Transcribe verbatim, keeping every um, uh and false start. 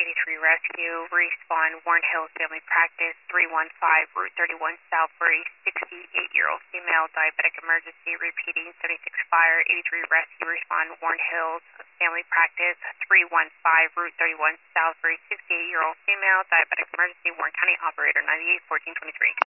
eighty-three Rescue, respond Warren Hills Family Practice, three one five Route thirty-one Southbury, sixty-eight-year-old female, diabetic emergency, repeating seventy-six Fire, eighty-three Rescue, respond Warren Hills Family Practice, three one five Route thirty-one Southbury, sixty-eight-year-old female, diabetic emergency, Warren County, operator ninety-eight fourteen twenty-three.